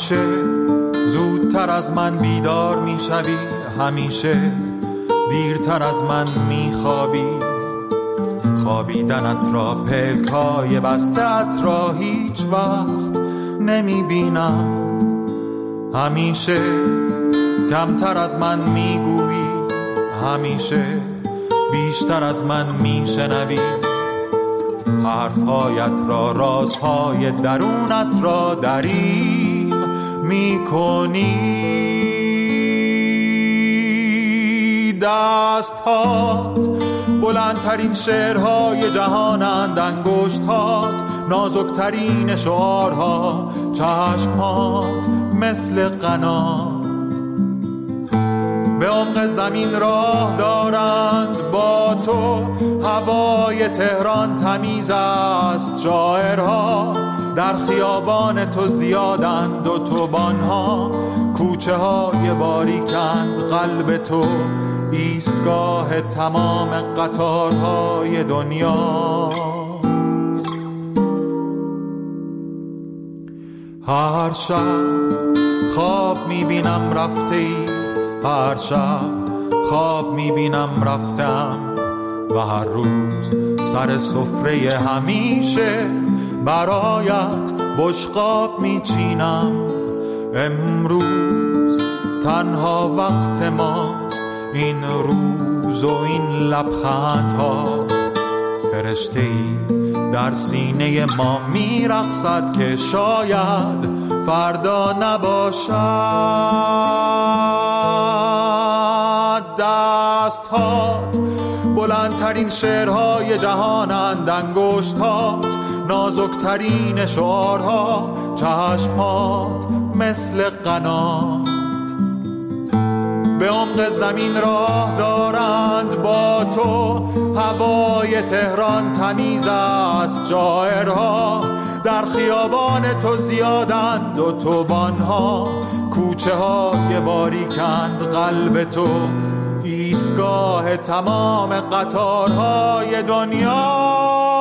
همیشه زودتر از من بیدار میشوی، همیشه دیرتر از من میخوابی. خوابیدنت را، پلکای بسته‌ات را هیچ وقت نمیبینم. همیشه کمتر از من میگویی، همیشه بیشتر از من میشنوی. حرفهایت را، رازهای درونت را دریغ میکنی. دستهات بلندترین شعرهای جهانند، انگشتهات نازکترین شعارها، چشمهات مثل قنات به عمق زمین راه دارند. با تو هوای تهران تمیز است، شاعرها در خیابان تو زیادند، اتوبان‌ها کوچه های باریکند. قلب تو ایستگاه تمام قطارهای دنیاست. هر شب خواب میبینم رفته ای، هر شب خواب میبینم رفتم، و هر روز سر سفره همیشه برایت بشقاب میچینم. امروز تنها وقت ماست، این روز و این لبخندها. فرشته‌ای در سینه ما میرقصد که شاید فردا نباشد. دستهات بلندترین شعرهای جهانند، انگشتهات نازکترین شعارها، چشمهات مثل قنات به عمق زمین راه دارند. با تو هوای تهران تمیز است، شاعرها در خیابان تو زیادند، اتوبان‌ها کوچه های باریکند. قلب تو ایستگاه تمام قطارهای دنیا.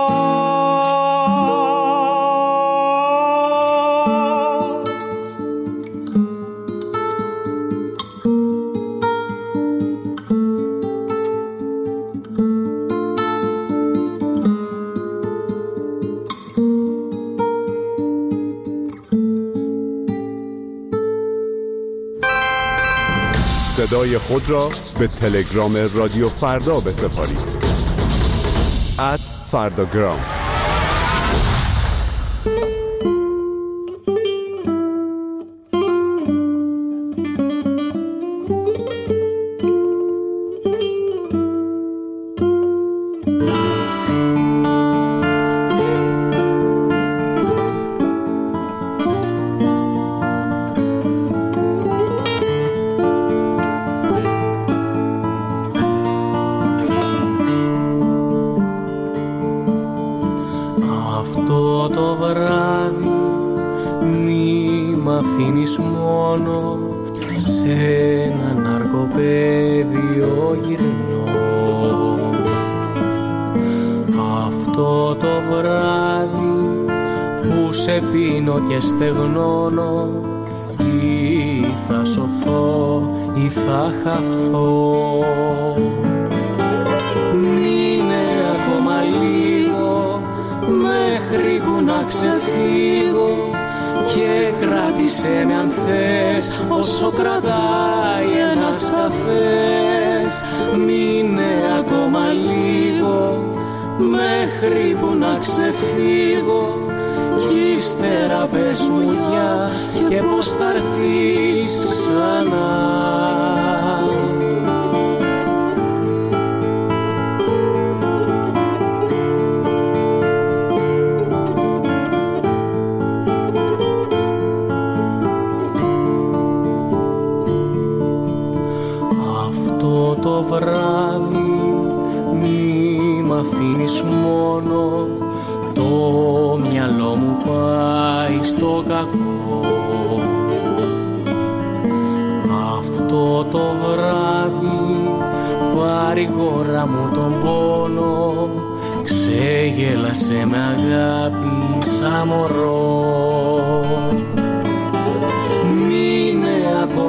صدای خود را به تلگرام رادیو فردا بسپارید. @فرداگرام. Αυτό το βράδυ μη μ' αφήνεις μόνο, σε ένα ναρκοπαίδιο γυρνώ. Αυτό το βράδυ που σε πίνω και στεγνώνω, ή θα σωθώ ή θα χαθώ. Μείνε ακόμα λίγο μέχρι που να ξεφύγω και κράτησέ με αν θες όσο κρατάει ένας καφές. Μείνε ακόμα λίγο μέχρι που να ξεφύγω κι ύστερα πες μου γεια και πως θα έρθεις ξανά. Το βράδυ μη μ' αφήνεις μόνο, το μυαλό μου πάει στο κακό. Αυτό το βράδυ παρηγορά μου τον πόνο, ξεγέλασε με αγάπη σαν μωρό.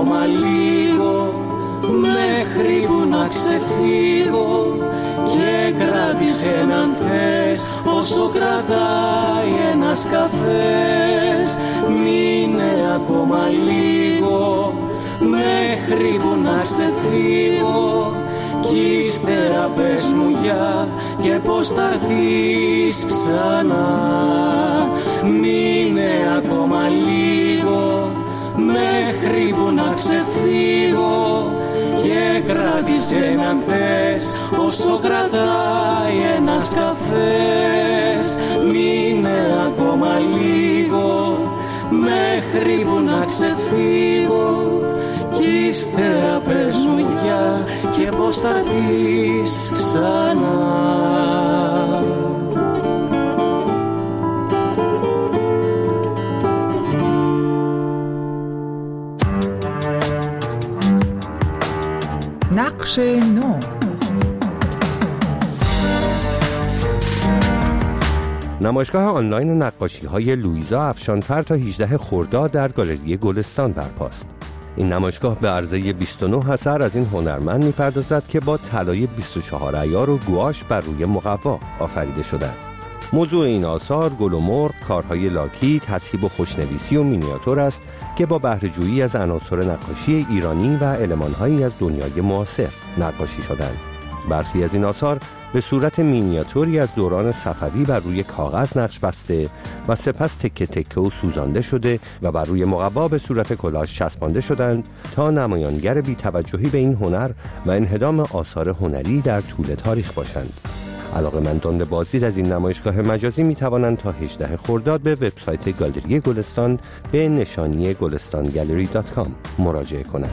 ακόμα λίγο μέχρι που να ξεφύγω και κράτησε να θες όσο κρατάει ένας καφές. Μείνε ακόμα λίγο μέχρι που να ξεφύγω κι ύστερα πες μου για και πως θα έρθεις ξανά. Μείνε ακόμα λίγο μέχρι που να ξεφύγω και κράτησε με αν θες όσο κρατάει ένας καφές. Μείνε ακόμα λίγο μέχρι που να ξεφύγω κι ύστερα πες μου για και πως θα έρθεις ξανά. نقش نو. نمایشگاه آنلاین نقاشی‌های لویزا افشانفر تا 18 خرداد در گالری گلستان برپاست. این نمایشگاه به عرضه 29 اثر از این هنرمند می‌پردازد که با طلای 24 عیار و گواش بر روی مقوا آفریده شدند. موضوع این آثار گل و مرغ، کارهای لاکی، تسهیب و خوشنویسی و مینیاتور است که با بهره‌جویی از عناصر نقاشی ایرانی و المان‌هایی از دنیای معاصر نقاشی شدند. برخی از این آثار به صورت مینیاتوری از دوران صفوی بر روی کاغذ نقش بسته و سپس تکه تکه و سوزانده شده و بر روی مقوا به صورت کلاژ چسبانده شدند تا نمایانگر بی‌توجهی به این هنر و انهدام آثار هنری در طول تاریخ باشند. علاقه‌مندان به بازدید از این نمایشگاه مجازی می توانند تا 18 خرداد به وبسایت گالری گلستان به نشانی gulstangallery.com مراجعه کنند.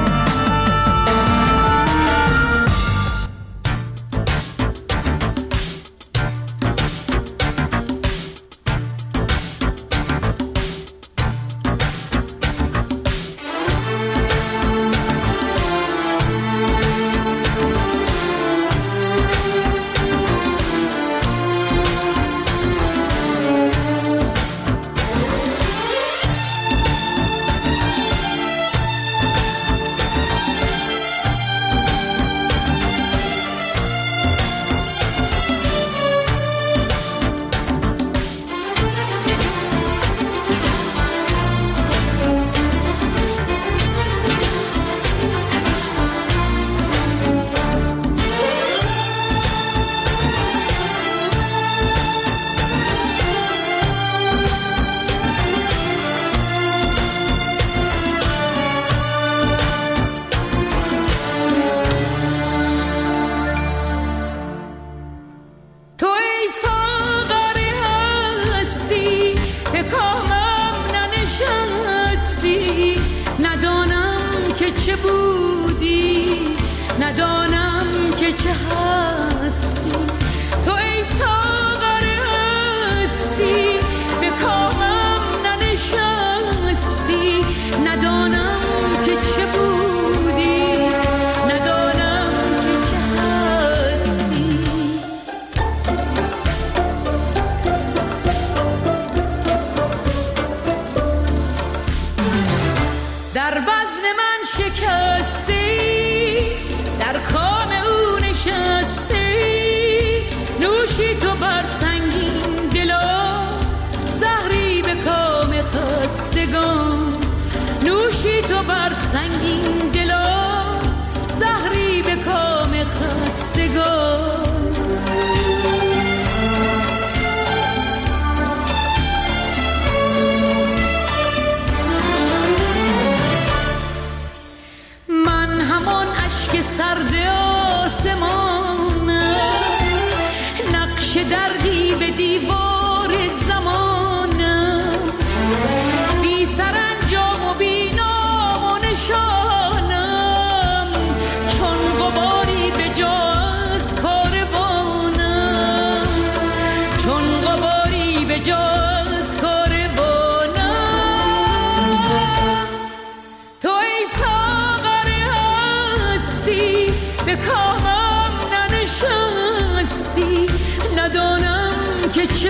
چه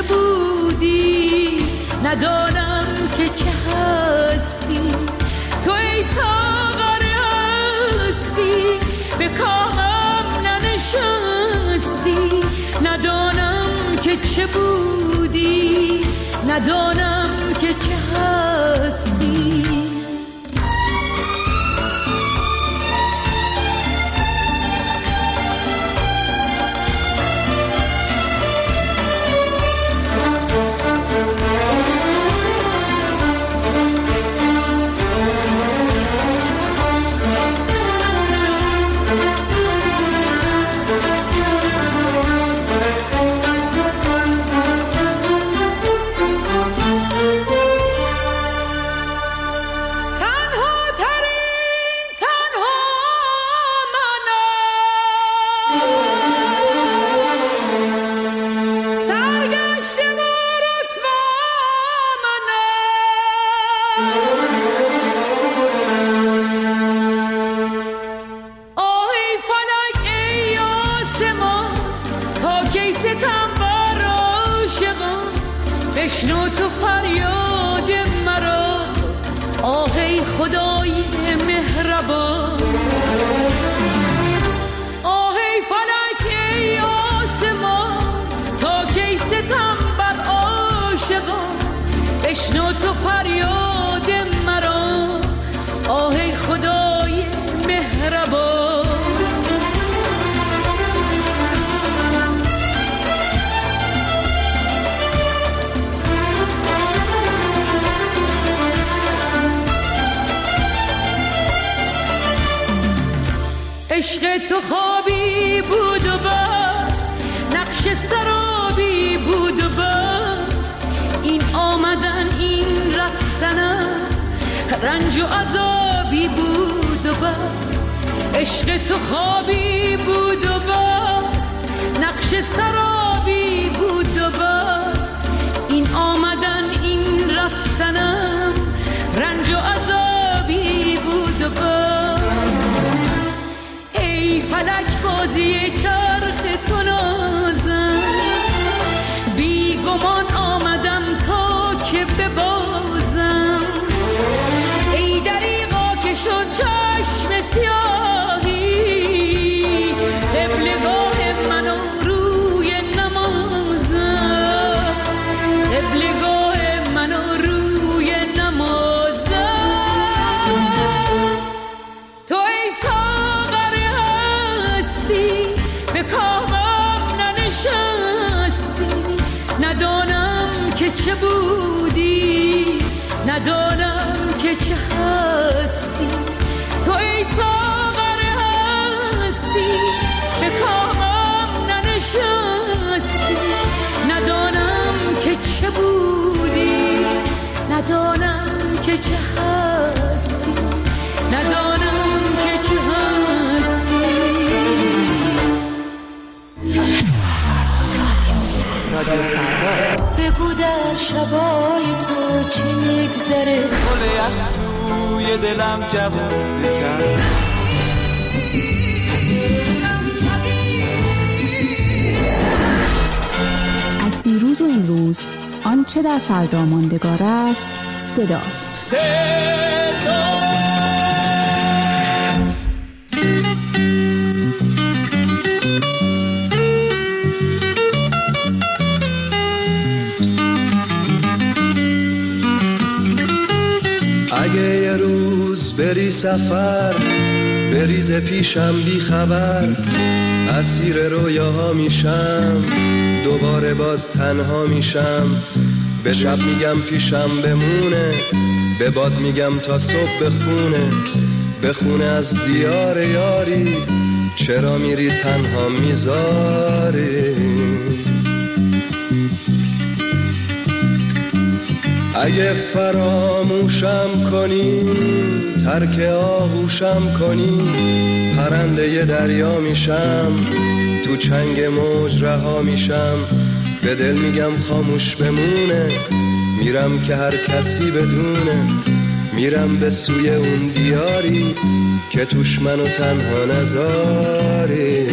بودی ندانم که چه هستی تو ای ندانم که چه هستی. بشنو تو فریاد مرا، آه ای خدای مهربان. آه ای فلک ای آسمان، تا کی ستم بر عاشقان. بشنو تو فریاد مرا، آه ای خدای مهربان. عشق تو خوابی بود و بس، نقش سرابی بود و بس. این آمدن این رفتنم، رنج و عذابی بود و بس. عشق تو خوابی بود و بس، نقش سرابی بود و بس. این آمدن این رفتنم، رنج و عذابی بود و بس. ای فلک بازی چرخ تو نازم، بی گمان آمدم تا که ببازم. ای دریغا که شد چشم سیاهی، قبلگاه من و روی نمازم. قبلگاه من و روی نمازم. تو ای به کامم ننشستی، ندانم که چه بودی، ندانم که چه هستی. تو ای ساغر هستی، به کامم ننشستی، ندانم که چه بودی، ندانم که چه هستی، ندانم که چه هستی. بگو در شبای تو چی میگذره، گل یخ توی دلم جوون بکن. از دیروز و امروز آنچه در فردا ماندگار است صداست. اگه یه روز بری سفر، بریز پیشم بی خبر، اسیر رویاها میشم، دوباره باز تنها میشم. به شب میگم پیشم بمونه، به باد میگم تا صبح بخونه. بخونه از دیار یاری، چرا میری تنها میذاری. اگه فراموشم کنی، ترک آغوشم کنی، پرنده ی دریا میشم، تو چنگ موج رها میشم. به دل میگم خاموش بمونه، میرم که هر کسی بدونه. میرم به سوی اون دیاری که توش منو تنها نذاری.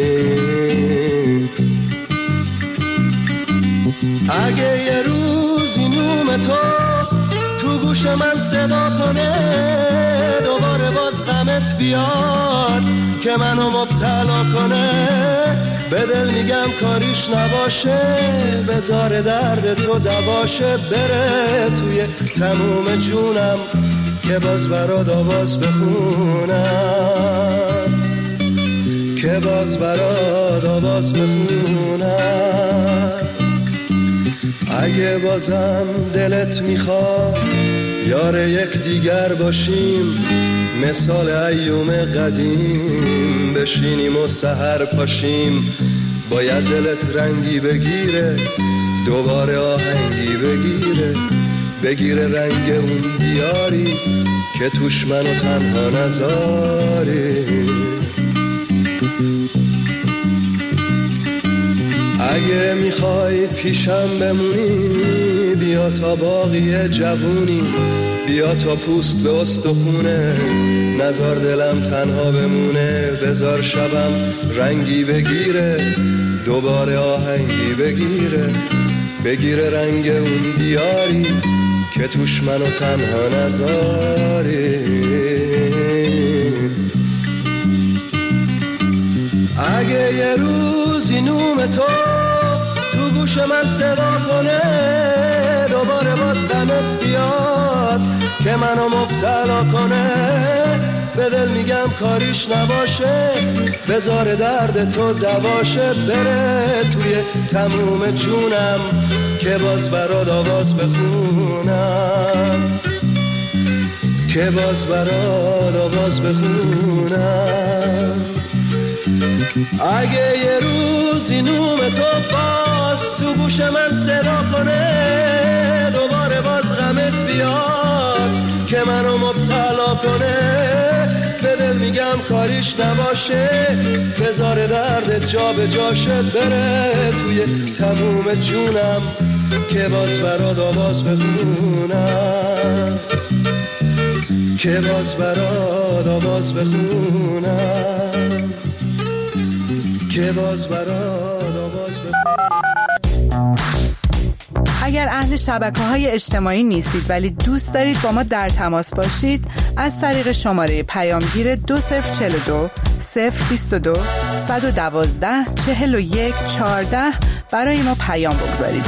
اگه یه روزی نوم تو گوش من صدا کنه، دوباره باز غمت بیاد، که منو مبتلا کنه، به دل میگم کاریش نباشه، بذار درد تو دواشه، بره توی تموم جونم که باز برات آواز بخونم، که باز برات آواز بخونم. اگه بازم دلت میخواد یار یک دیگر باشیم، مثال ایوم قدیم بشینیم و سحر پاشیم، باید دلت رنگی بگیره، دوباره آهنگی بگیره رنگ اون دیاری که توش منو تنها نذاری. اگه میخوای پیشم بمونی، بیا تا باقی جوونی، بیا تا پوست به استخونه، نزار دلم تنها بمونه، بزار شبم رنگی بگیره، دوباره آهنگی بگیره رنگ اون دیاری که توش منو تنها نذاری. اگه یه روزی نوم تو گوش من صدا کنه، دوباره باز غمت بیاد که منو مبتلا کنه، به دل میگم کاریش نباشه، بذار درد تو دواشه، بره توی تموم جونم که باز برات آواز بخونم، که باز برات آواز بخونم. اگه یه روزی نوم تو باز تو گوش من صدا کنه، دوباره باز غمت بیاد که منو مبتلا کنه، به دل میگم کاریش نباشه، بذار درد جا به جاشه، بره توی تموم جونم که باز برات آواز بخونم، که باز برات آواز بخونم، که باز برات آواز بخونم. اگر اهل شبکه‌های اجتماعی نیستید ولی دوست دارید با ما در تماس باشید، از طریق شماره پیامگیر 2042 022 112 41 14 برای ما پیام بگذارید.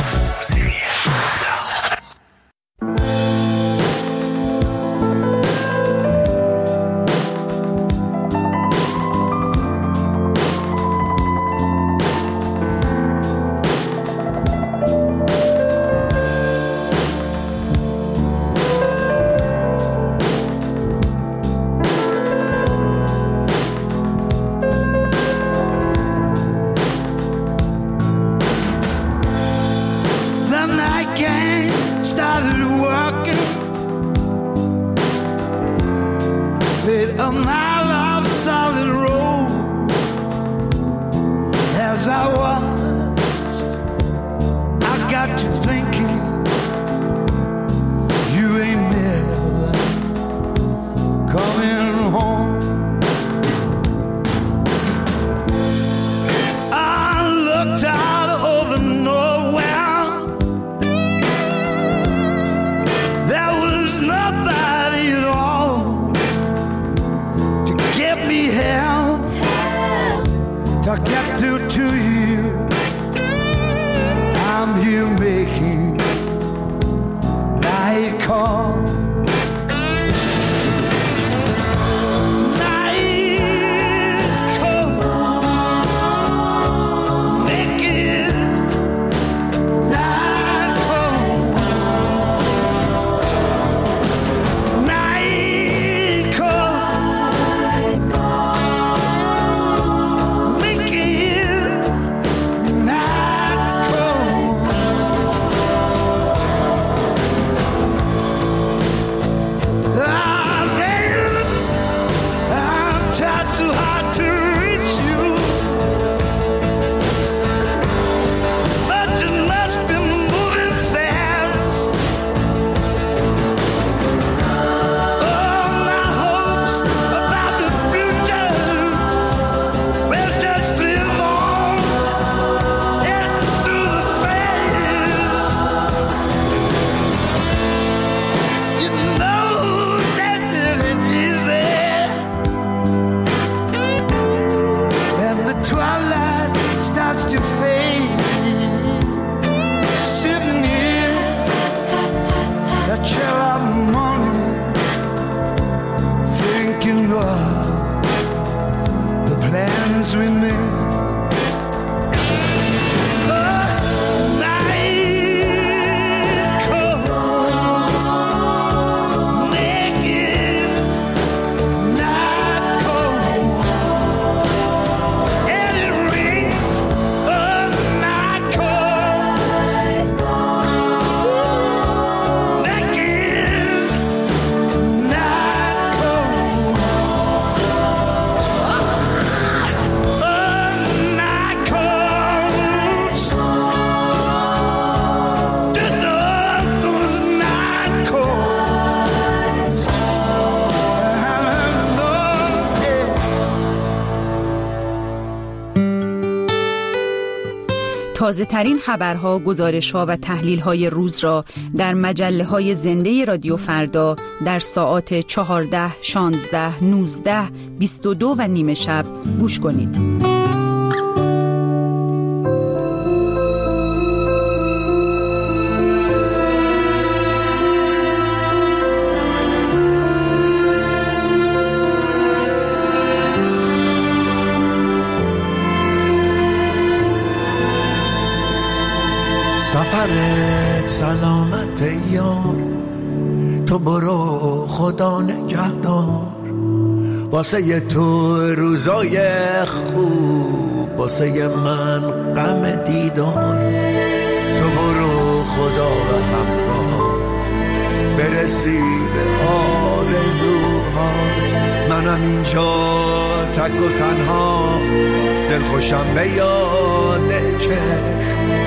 To get through to you. dance with me. تازه ترین خبرها، گزارش‌ها و تحلیل‌های روز را در مجله‌های زنده رادیو فردا در ساعات 14, 16, 19, 22 و نیم شب گوش کنید. سفرت سلامت یار، تو برو خدا نگهدار، واسه تو روزای خوب، واسه من غم دیدار. تو برو خدا و همراهت، برسی به آرزوهات. منم اینجا تک و تنها، دلخوشم به یاد چشم.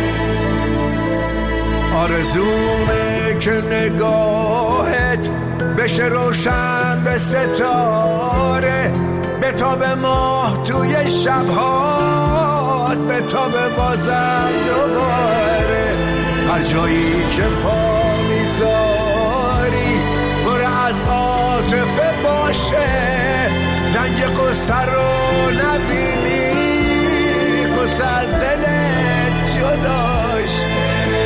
آرزومه که نگاهت بشه روشن به ستاره، به تاب ماه توی شبهات، به تاب بازم دوباره. هر جایی که پا میذاری پر از عاطفه باشه، رنگ قصه رو نبینی، قصه از دلت جداشه.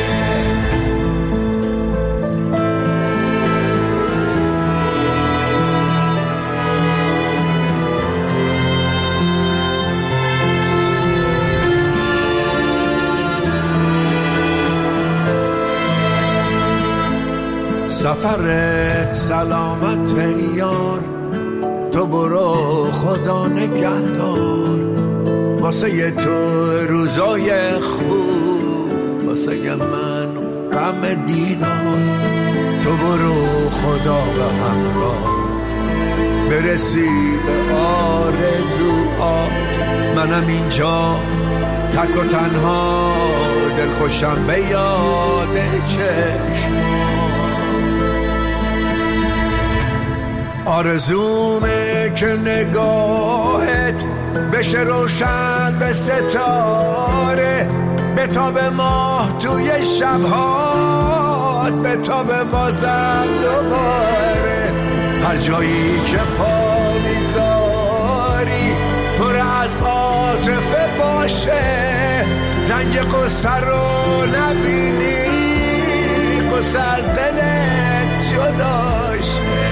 سفرت سلامت یار، تو برو خدا نگهدار، واسه تو روزای خوب، واسه من غم دیدار. تو برو خدا و همراهت، برسی به آرزوهات. منم اینجا تک و تنها، دلخوشم به یاد چشمات. آرزومه که نگاهت بشه روشن به ستاره، به تاب ماه توی شبهات، به تاب بازم دوباره. هر جایی که پا میذاری پر از عاطفه باشه، رنگ قصه رو نبینی، قصه از دلت جداشه.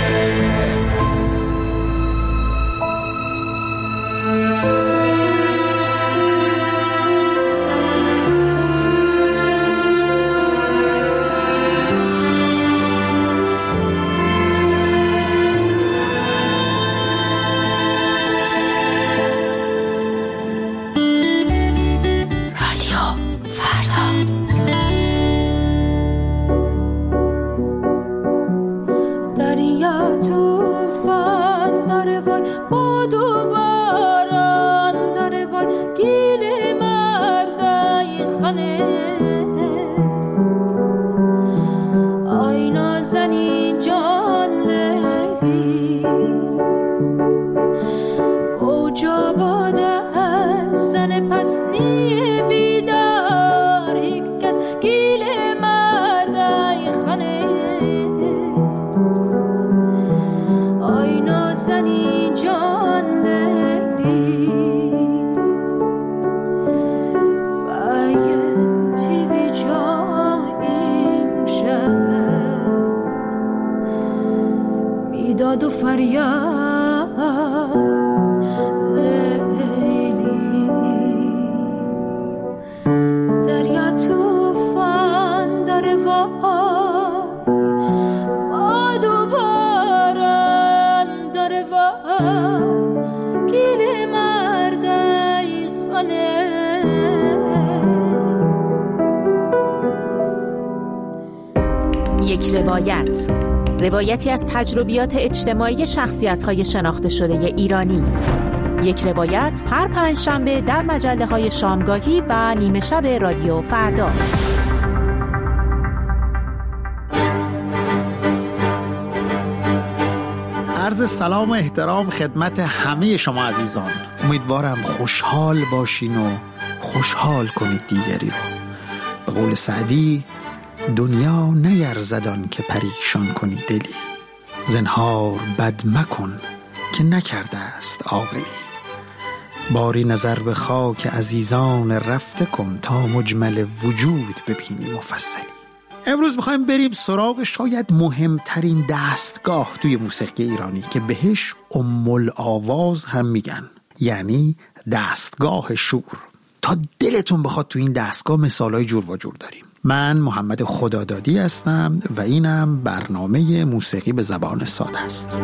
داد و فریاد لیلی. گیل مردای خانه یک روایتی از تجربیات اجتماعی شخصیت‌های شناخته شده ایرانی. یک روایت هر پنجشنبه در مجله‌های شامگاهی و نیمه شب رادیو فردا. عرض سلام و احترام خدمت همه شما عزیزان. امیدوارم خوشحال باشین و خوشحال کنید دیگری رو. به قول سعدی دنیا نیرزدان که پریشان کنی دلی، زنهار بد مکن که نکرده است عاقلی. باری نظر به خاک عزیزان رفته کن تا مجمل وجود ببینی مفصلی. امروز میخوایم بریم سراغ شاید مهمترین دستگاه توی موسیقی ایرانی که بهش ام الآواز هم میگن، یعنی دستگاه شور. تا دلتون بخواد تو این دستگاه مثالای جور و جور داریم. من محمد خدادادی هستم و اینم برنامه موسیقی به زبان ساده است.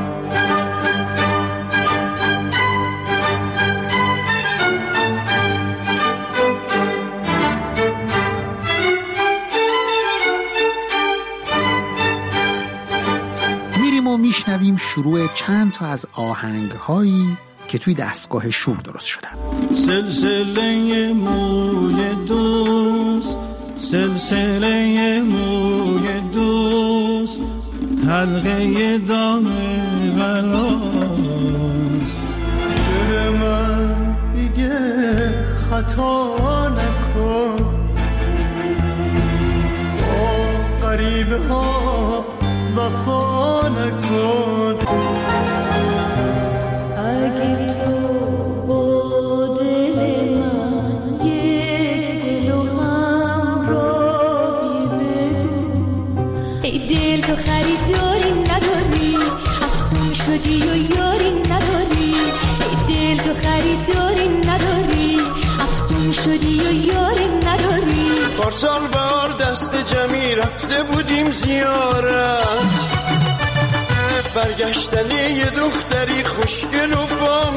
میریم و میشنویم شروع چند تا از آهنگ‌هایی که توی دستگاه شور درست شدن. سلسله موی دوست، سلسله موی دوست، حلقه دام بلاست. دل من دیگه خطا نکن، با غریبه ها وفا نکن. اگه تو با دل من یک دل و همراهی بگو، ای دل تو خریداری نداری، افسون شدی و یاری نداری. ای دل تو خریداری نداری، افسون شدی و یاری نداری. پارسال بهار دست جمعی رفته بودیم زیارت، برگشتن یه دختری خوشگل و با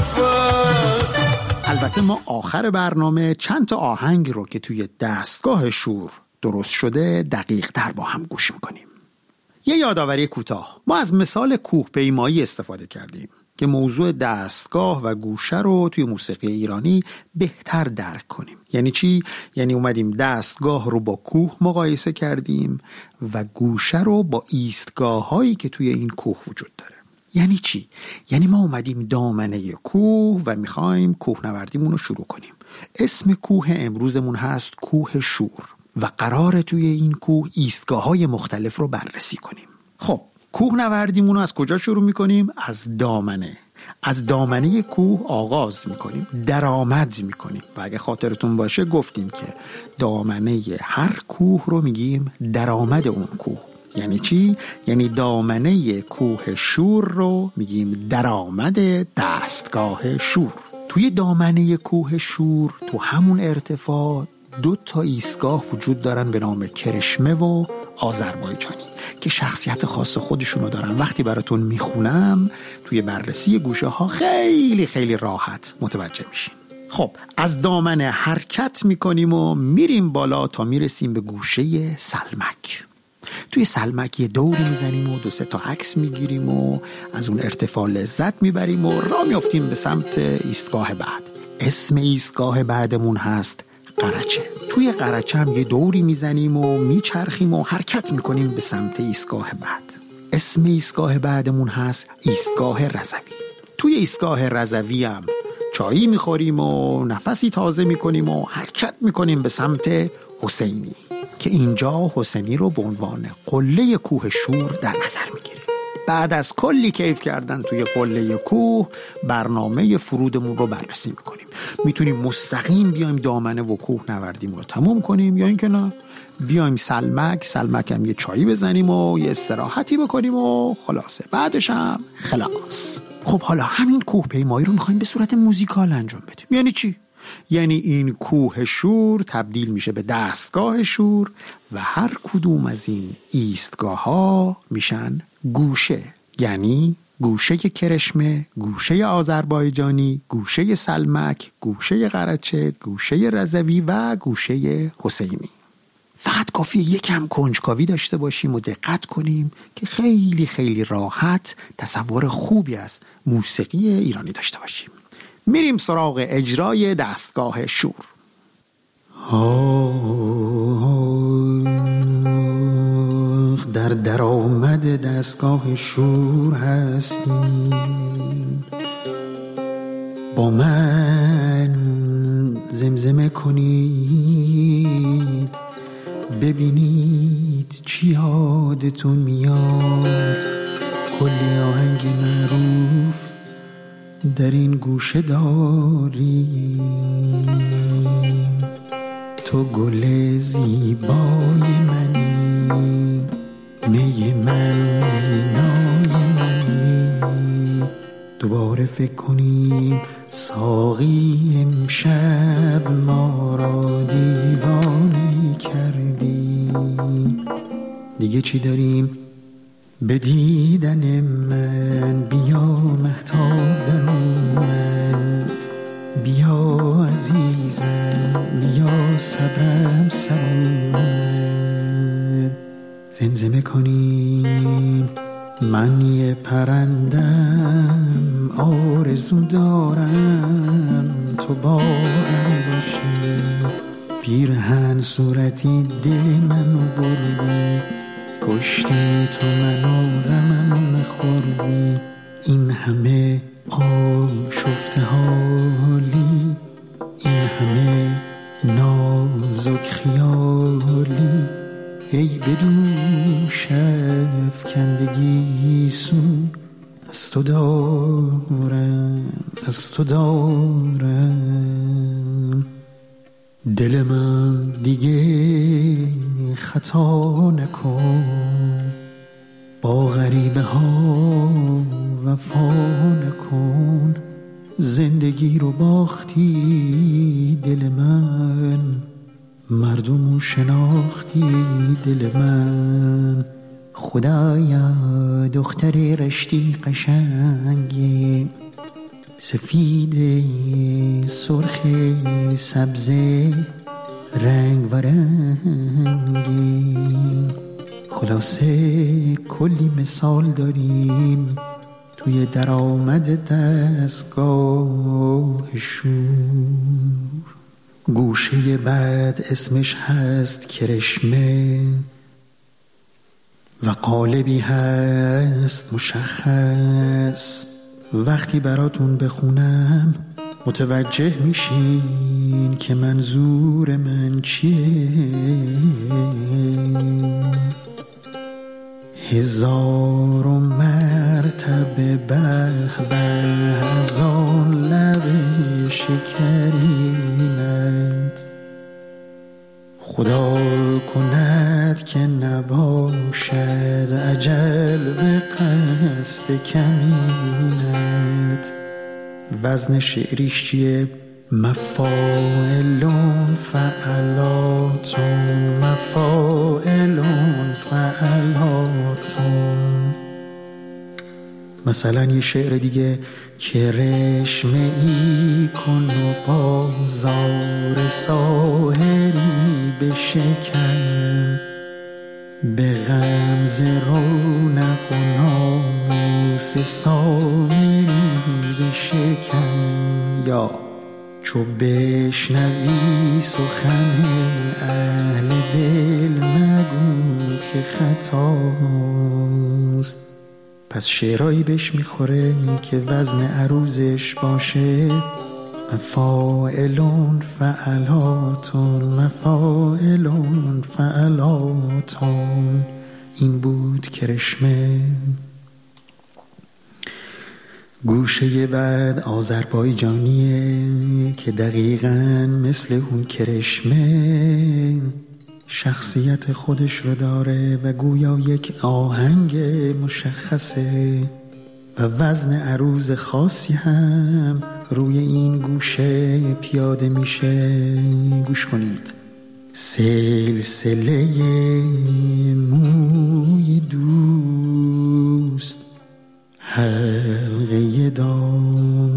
محبت. البته ما آخر برنامه چند تا آهنگ رو که توی دستگاه شور درست شده دقیق تر با هم گوش میکنیم. یه یادآوری کوتاه، ما از مثال کوهپیمایی استفاده کردیم که موضوع دستگاه و گوشه رو توی موسیقی ایرانی بهتر درک کنیم. یعنی چی؟ یعنی اومدیم دستگاه رو با کوه مقایسه کردیم و گوشه رو با ایستگاه هایی که توی این کوه وجود داره. یعنی چی؟ یعنی ما اومدیم دامنه کوه و میخوایم کوهنوردیمون رو شروع کنیم. اسم کوه امروزمون هست کوه شور و قراره توی این کوه ایستگاه های مختلف رو بررسی کنیم. خب کوهنوردیمون رو از کجا شروع میکنیم؟ از دامنه. از دامنه کوه آغاز میکنیم، درآمد میکنیم و اگه خاطرتون باشه گفتیم که دامنه هر کوه رو میگیم درآمد اون کوه. یعنی چی؟ یعنی دامنه کوه شور رو میگیم درآمد دستگاه شور. توی دامنه کوه شور تو همون ارتفاع 2 تا ایستگاه وجود دارن به نام کرشمه و آذربایجانی که شخصیت خاص خودشونو دارن. وقتی براتون میخونم توی بررسی گوشه ها خیلی خیلی راحت متوجه میشین. خب از دامنه حرکت میکنیم و میریم بالا تا میرسیم به گوشه سلمک. توی سلمک یه دوری میزنیم و 2-3 تا عکس میگیریم و از اون ارتفاع لذت میبریم و راه میافتیم به سمت ایستگاه بعد. اسم ایستگاه بعدمون هست قرچه. توی قرچه هم یه دوری میزنیم و میچرخیم و حرکت میکنیم به سمت ایستگاه بعد. اسم ایستگاه بعدمون هست ایستگاه رضوی. توی ایستگاه رضوی هم چایی میخوریم و نفسی تازه میکنیم و حرکت میکنیم به سمت حسینی که اینجا حسینی رو به عنوان قله کوه شور در نظر میگیریم. بعد از کلی کیف کردن توی قله کوه برنامه فرودمون رو بررسی میکنیم. میتونیم مستقیم بیایم دامنه و کوه نوردیم رو تموم کنیم یا اینکه نه بیایم سلمک هم یه چایی بزنیم و یه استراحتی بکنیم و خلاصه بعدش هم خلاص. خب حالا همین کوه پیمایی رو میخوایم به صورت موزیکال انجام بدیم. یعنی چی؟ یعنی این کوه شور تبدیل میشه به دستگاه شور و هر کدوم از این ایستگاه ها میشن گوشه، یعنی گوشه کرشمه، گوشه آذربایجانی، گوشه سلمک، گوشه قرچه، گوشه رضوی و گوشه حسینی. فقط کافیه یکم کنجکاوی داشته باشیم و دقت کنیم که خیلی خیلی راحت تصور خوبی از موسیقی ایرانی داشته باشیم. میریم سراغ اجرای دستگاه شور. در درآمد دستگاه شور هستی، با من زمزمه کنید، ببینید چی یادتون میاد. کلی آهنگ معروف در این گوشه داری، تو گل زیبای منی، می من نای منی. دوباره فکر کنیم ساقی امشب ما را دیوانه کردی. دیگه چی داریم به دیدن من؟ بیا مهتاب در اومد، بیا عزیزم، بیا صبرم سر اومد. زمزمه کنیم من یه پرندم، آرزو دارم تو با هم باشی. پیرهن صورتی دل منو بردی، کشتی تو منو غمم نخوردی. این همه آشفته حالی، این همه نازک خیالی، ای بدوش افکندگی سو از تو دارم، از تو دارم. دل من دیگه خطا نکن، با غریبه ها وفا نکن. زندگی رو باختی دل من، مردمو شناختی دل من. خدایا دختر رشتی قشنگی، سفید سرخ سبز رنگ و رنگی. خلاصه کلی مثال داریم توی درآمد دستگاه شور. گوشه بعد اسمش هست کرشمه و قالبی هست مشخص. وقتی براتون بخونم متوجه میشین که منظور من چیه. 1000 مرتبه به از آن لب شکرینت، خدا کند که نباشد اجل به قصد کمینت. وزن شعریش چیه؟ مفاعلون فعلاتون، مفاعلون فعلاتون. مثلا یه شعر دیگه، کرشمه ای کن و بازار ساحری بشکن، به غمز رونق و ناموس سامری بشکن. یا چو بشنوی سخن اهل دل مگو که خطاست. پس شعرهایی بهش میخوره که وزن عروضش باشه مفاعلون فعلاتون، مفاعلون فعلاتون. این بود کرشمه. گوشه بعد آذربایجانیه که دقیقاً مثل اون کرشمه شخصیت خودش رو داره و گویا یک آهنگ مشخصه و وزن عروض خاصی هم روی این گوشه پیاده میشه. گوش کنید. سلسله موی دوست حلقه دام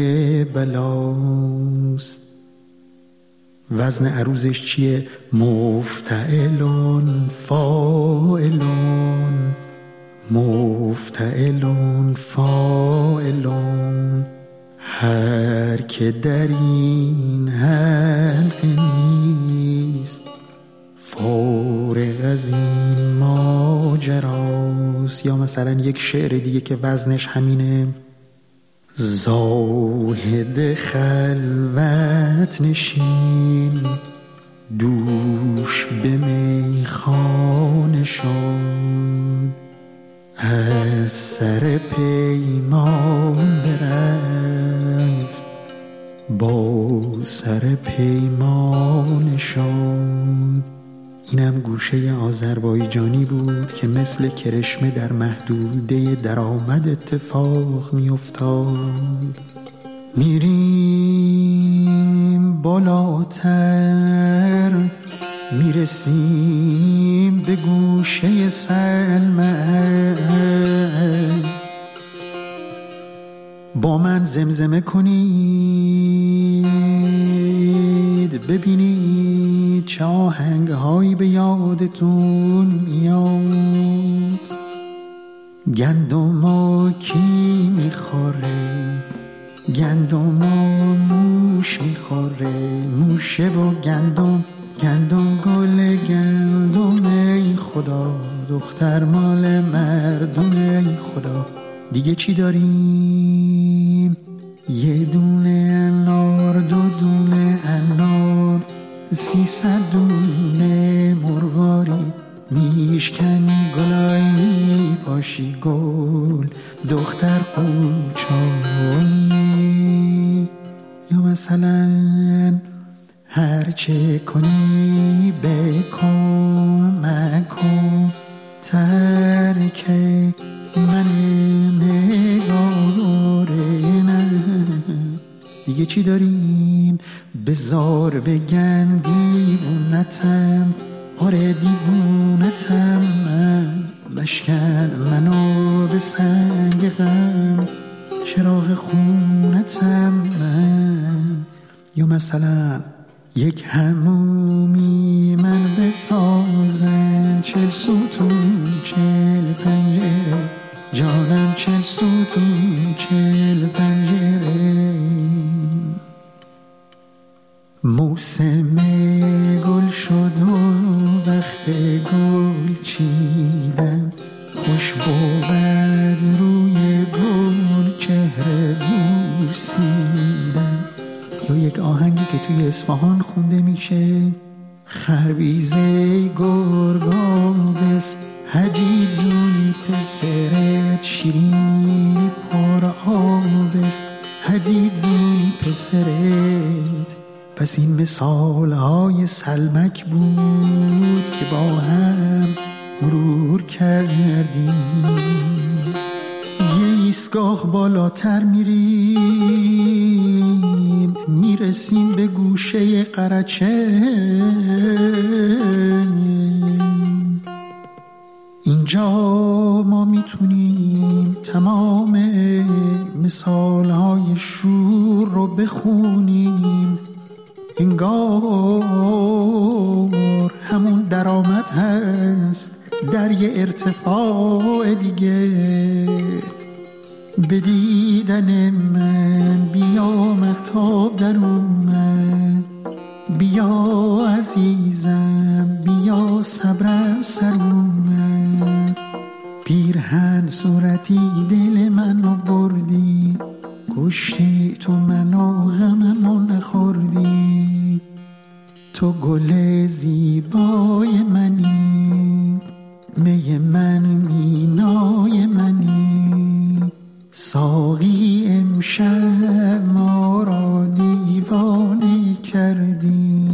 بلاست. وزن عروضش چیه؟ مفتعلون فاعلون، مفتعلون فاعلون. هر که در این حلقه نیست فارغ از این ماجراست. یا مثلا یک شعر دیگه که وزنش همینه: زاهد خلوت نشین دوش به میخانه شد، از سر پیمان برفت با سر پیمان شد. اینم گوشه آذربایجانی بود که مثل کرشمه در محدوده درآمد اتفاق می افتاد. میریم بالاتر، میرسیم به گوشه سلمک. با من زمزمه کنید ببینید چه آهنگهایی به یادتون میاد. گندم کی میخوره؟ گندم موش میخوره، موشه و گندم، گندم گل گندم. ای خدا دختر مال مردم. ای خدا دیگه چی داریم؟ یه دونه انار، دو دونه انار، 300 دونه مروارید. میشکنی گلای میپاشی گل، دختر قوچانی. یا مثلا هرچه کنی بکن مکن، ترک من نگاره. نه دیگه چی داریم؟ بزار بگن دیوونتم، آره دیوونتم من، بشکن منو به سنگ غم، چراغ خونتم من. یا مثلا یک همومی من بسازم، 40 ستون 40 پنجره، جانم 40 ستون 40 پنجره. موسم گل شد و وقت گل چیدن، خوش بود روی گل چهره بوسیدن. یا یک آهنگی که توی اصفهان خونده میشه: خربیزه گرگابس هجیزونی پسرت، شیرینی پر آبس هجیزونی پسرت. پس این مثال های سلمک بود که با هم مرور کردیم. یه ایستگاه بالاتر میریم، میرسیم به گوشه قرچه. اینجا ما میتونیم تمام مثال های شور رو بخونیم. انگار همون درآمد هست در یه ارتفاع دیگه. به دیدن من بیا مهتاب در اومد، بیا عزیزم بیا صبرم سر اومد. پیرهن صورتی دل منو بردی، کشتی تو منو غممو نخوردی. تو گل زیبای منی، می من مینای منی. ساقی امشب ما را دیوانه کردی.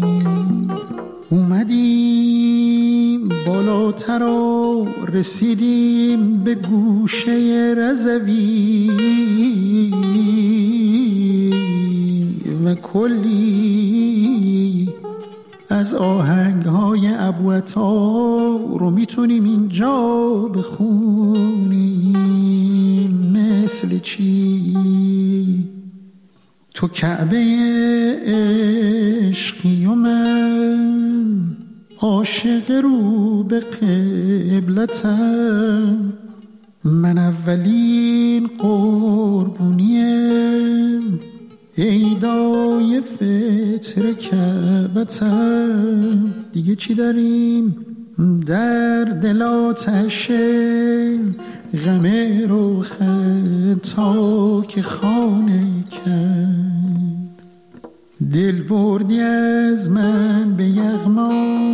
اومدیم بالاتر و رسیدیم به گوشه رضوی و کلی از آهنگ‌های ابوعطا رو میتونیم اینجا بخونیم. مثل چی؟ تو کعبه عشقی و من عاشق رو به قبلتم، من اولین قربونیم ایدای فطر کعبتم. دیگه چی داریم؟ در دل آتش غم روخت تا که خانه کرد، دل بردی از من به یغما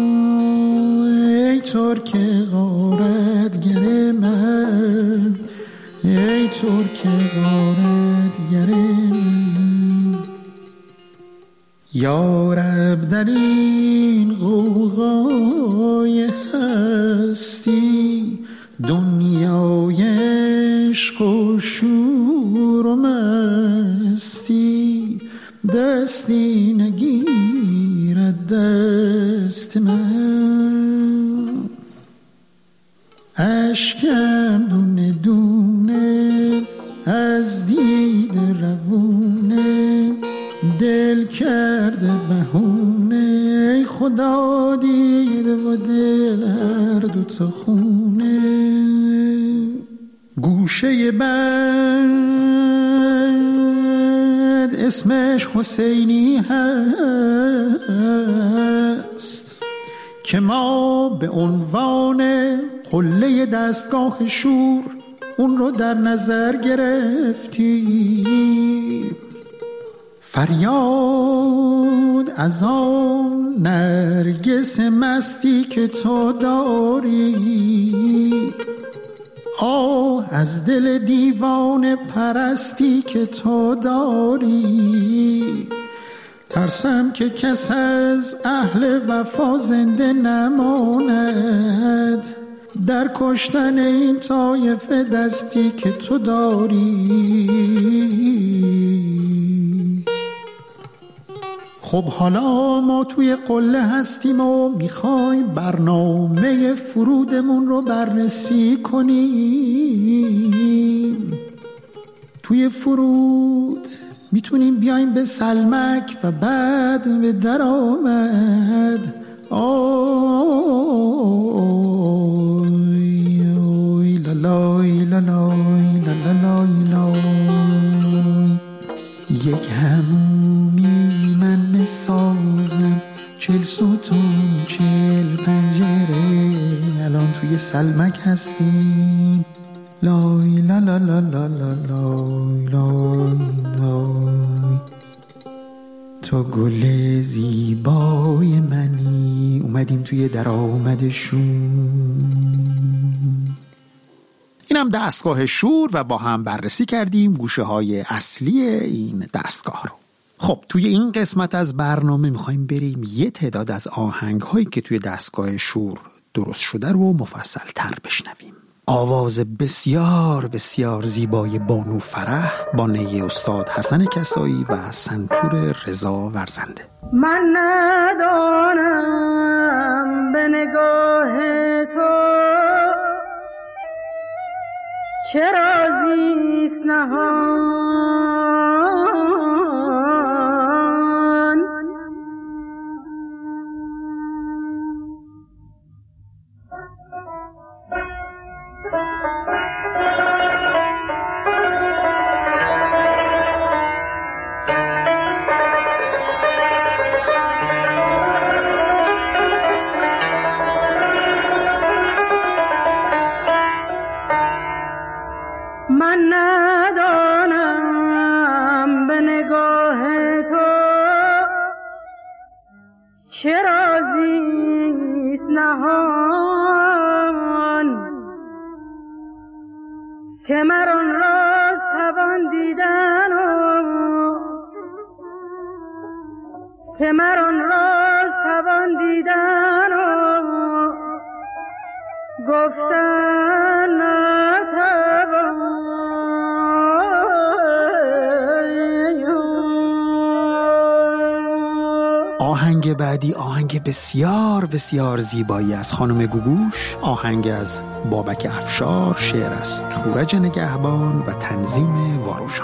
ای ترک غارتگر من، ای ترک غارتگر من. یا رب در این غوغای هستی دنیای عشق و شور و مستی دستی نگیرد دست من. اشکم دونه دونه از دید روونه، دل کرده بهونه ای خدا دیده و دل هر دوتا خونه. گوشه بند اسمش حسینی هست که ما به عنوان قله دستگاه شور اون رو در نظر گرفتیم. فریاد از آن نرگس مستی که تو داری، آه از دل دیوان پرستی که تو داری. ترسم که کس از اهل وفا زنده نماند در کشتن این طایفه دستی که تو داری. خب حالا ما توی قله هستیم و میخوایم برنامه فرودمون رو بررسی کنیم. توی فرود میتونیم بیایم به سلمک و بعد به درآمد. آی آی لالای لالای لالای لالای، یک همومی من سازم 40 ستون 40 پنجره. الان توی سلمک هستیم. لای لا لا لا لا لا لای لای لای، تو گل زیبای منی. اومدیم توی درآمدشون. اینم دستگاه شور و با هم بررسی کردیم گوشه های اصلی این دستگاه رو. خب توی این قسمت از برنامه میخوایم بریم یه تعداد از آهنگ هایی که توی دستگاه شور درست شده رو مفصل تر بشنویم. آواز بسیار بسیار زیبای بانو فرح با نی استاد حسن کسایی و سنتور رضا ورزنده. من ندانم به نگاه تو چرا زیست نهان، من ندانم به نگاه تو چرا زیست نهان، که مران راز توان دیدن و که مران راز توان دیدن و گفتن نتوان. آهنگ بعدی آهنگ بسیار بسیار زیبایی از خانم گوگوش، آهنگ از بابک افشار، شعر از تورج نگهبان و تنظیم واروژان.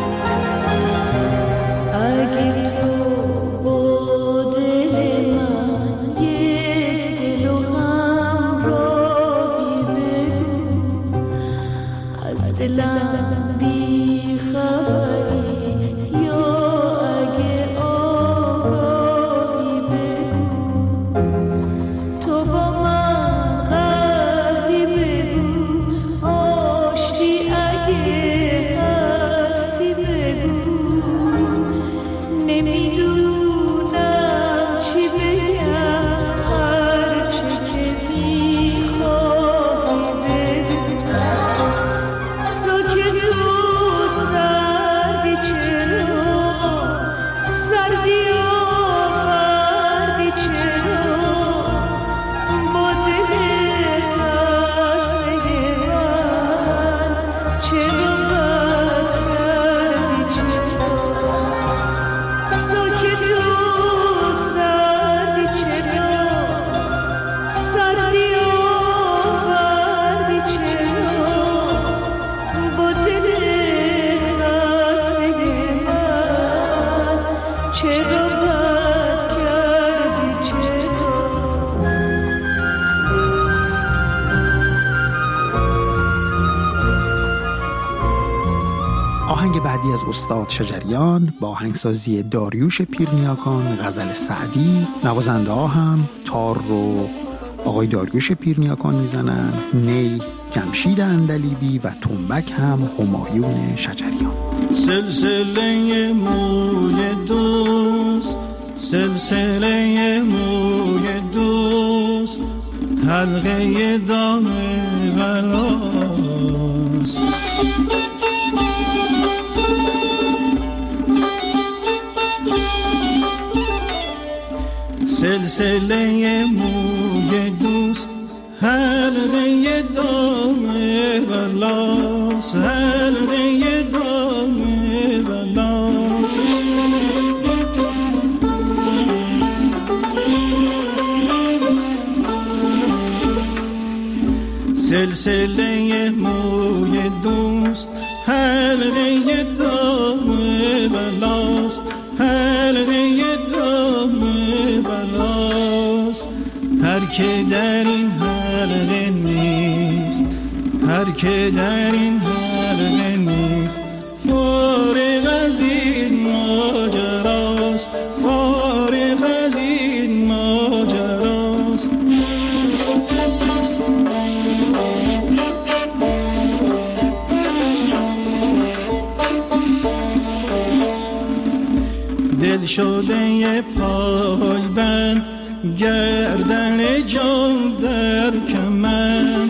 اگه تو با دل من یک دل و همراهی بگو، از دلم بی خبری یا اگه آگاهی بگو، تو با من قهری بگو، آشتی اگه هستی بگو، نمیدونم چی بگم، هرچه که میخوای بگو. ساکت و سردی چرا، سردی آوردی چرا، با دل خسته من چرا بد کردی چرا. ساکت و سردی چرا، سردی آوردی چرا، با دل خسته من چرا بد کردی چرا. آهنگ بعدی از استاد شجریان با آهنگسازی داریوش پیرنیاکان، غزل سعدی. نوازنده ها هم تار رو آقای داریوش پیرنیاکان میزنن، نی جمشید اندلیبی و تنبک هم همایون شجریان. سلسله موی دوست، سلسله موی دوست، حلقه دام بلاست. سلسله موی دوست، حلقه دام بلاست، حلقه دام بلاست. سلسله موی دوست، حلقه دام بلاست، حلقه دام بلاست. هر که در این حلقه نیست، هر که در این حلقه نیست، فارغ از این ماجراست، فارغ از این ماجراست. دل شده پای بند، گردن جان در کمند.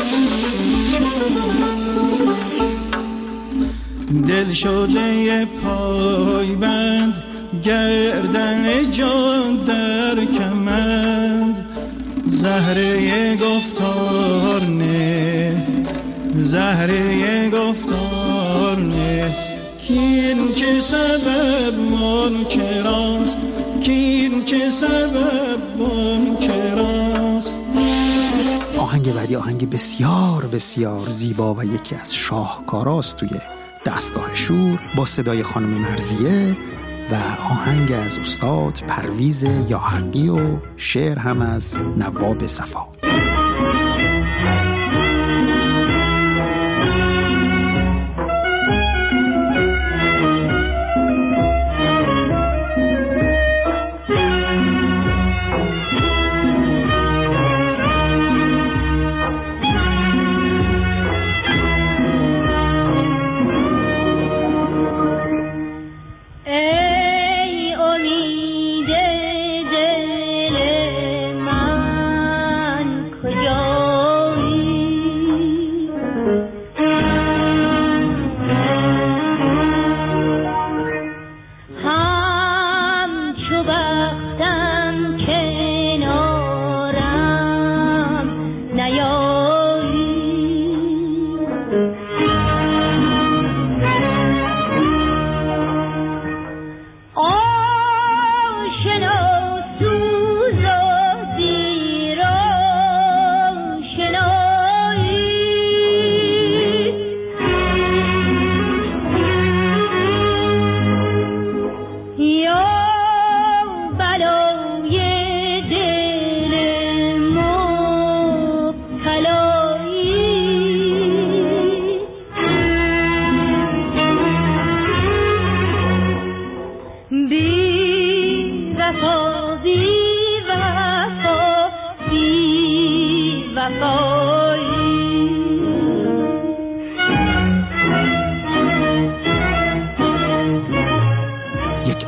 دل شده پای بند، گردن جان در کمند. زهره گفتار نه، زهره گفتار نه، کین چه سبب منکراست، کین چه سبب منکراست. آهنگ بعدی آهنگ بسیار بسیار زیبا و یکی از شاهکاراست توی دستگاه شور، با صدای خانم مرزیه و آهنگ از استاد پرویز یاحقی و شعر هم از نواب صفا. ای امید دل من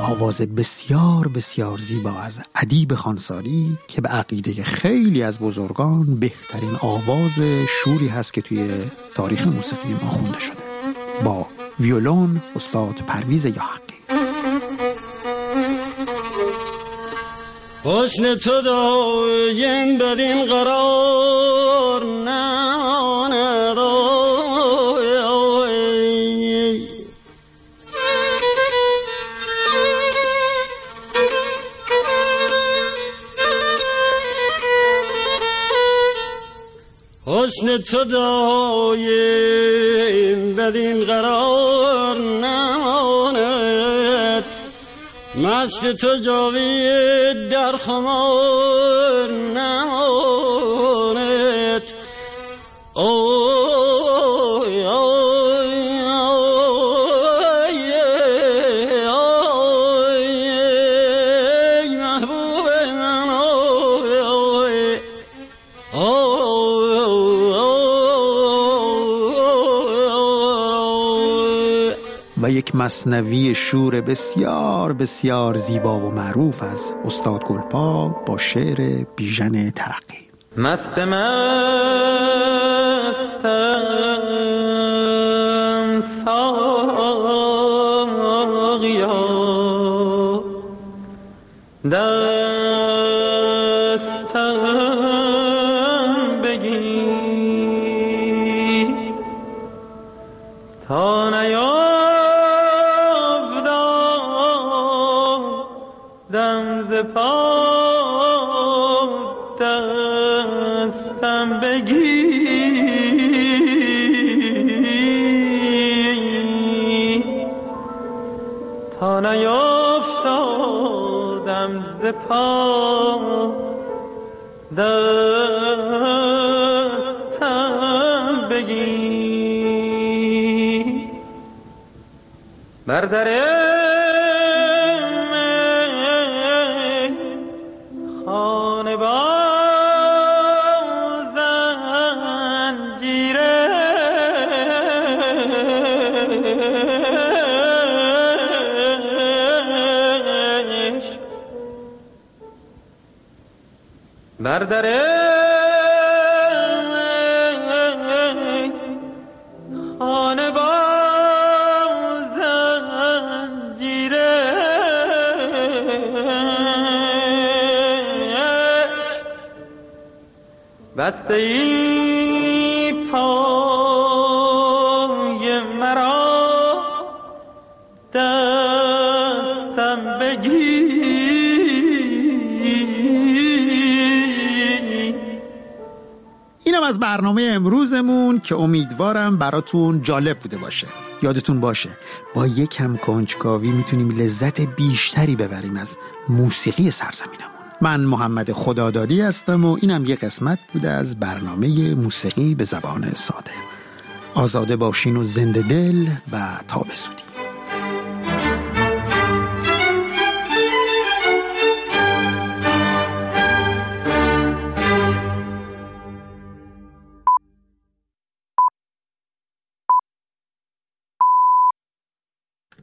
آواز بسیار بسیار زیبا از ادیب خانساری که به عقیده خیلی از بزرگان بهترین آواز شوری هست که توی تاریخ موسیقی ما خونده شده. با ویولون استاد پرویز یاحقی. حسن تو دایم بدین قرار نماند، حسن تو دایم بدین قرار نماند، مست تو جاوید در خمار نماند. اوی اوی اوی محبوب من، اوی اوی و یک مثنوی شور بسیار بسیار زیبا و معروف از استاد گلپا با شعر بیژن ترقی. مست مستم ساقیا دستم بگیر تا نیافتم ز پا، دستم بگیر تا نیافتم ز پا، دستم بگیر بر در خانه با زنجیره بر در خانه با زنجیره بسته ای پای مرا، دستم بگیر. اینم از برنامه امروزمون که امیدوارم براتون جالب بوده باشه. یادتون باشه با یکم کنجکاوی میتونیم لذت بیشتری ببریم از موسیقی سرزمینمون. من محمد خدادادی هستم و اینم یه قسمت بوده از برنامه موسیقی به زبان ساده. آزاده باشین و زنده دل و تا به زودی.